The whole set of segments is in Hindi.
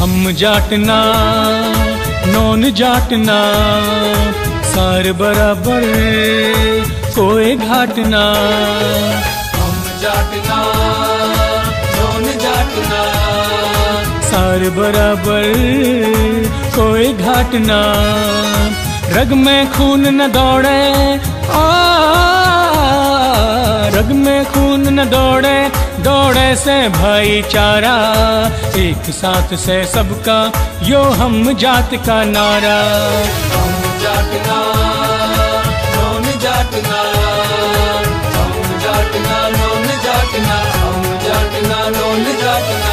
हम जाटना नॉन जाटना, सार बराबर कोई घाटना। हम जाटना नॉन जाटना, सार बराबर कोई घाटना। रग में खून न दौड़े रग में खून न दौड़े, दौड़े से भाईचारा। एक साथ से सबका यो हम जात का नारा। हम जाटना नॉन जाटना, हम जाटना नॉन जाटना, हम जाटना नॉन जाटना।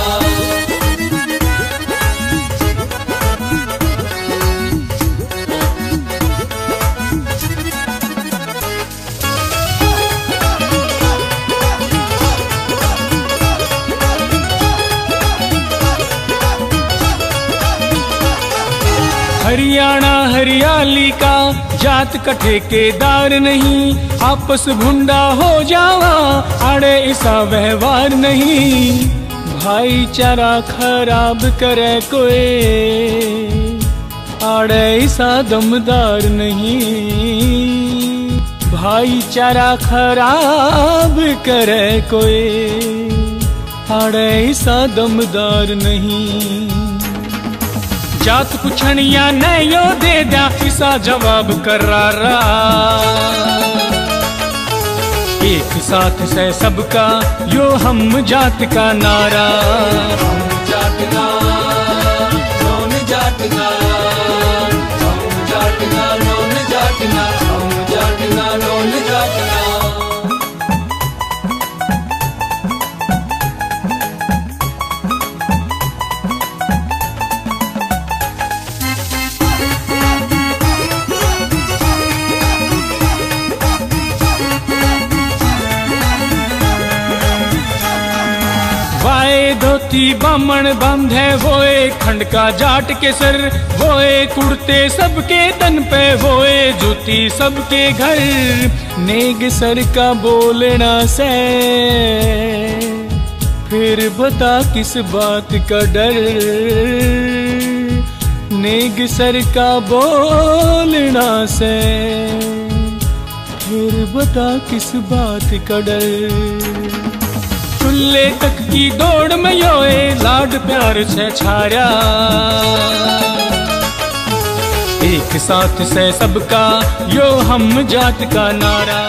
हरियाणा हरियाली का जात का ठेकेदार नहीं, आपस भुंडा हो जावा आड़े ऐसा व्यवहार नहीं। भाईचारा खराब करे कोई आड़े ऐसा दमदार नहीं। भाईचारा खराब करे कोई आड़े ऐसा दमदार नहीं। जात पुछणिया न यो दे द्या इसा जवाब करारा। एक साथ से सबका यो हम जात का नारा। हम जाटना नॉन जाटना, हम जाटना नॉन जाटना, हम जाटना नॉन जाटना। वाए धोती बामण बांधे वोए खंड का जाट के सर। वोए कुर्ते सबके तन पे, वोए जूती सबके घर। नेग सर का बोलना से फिर बता किस बात का डर। नेग सर का बोलना से फिर बता किस बात का डर। चुल्ले तक की दौड़ में योए लाड प्यार से छाया। एक साथ से सबका यो हम जात का नारा।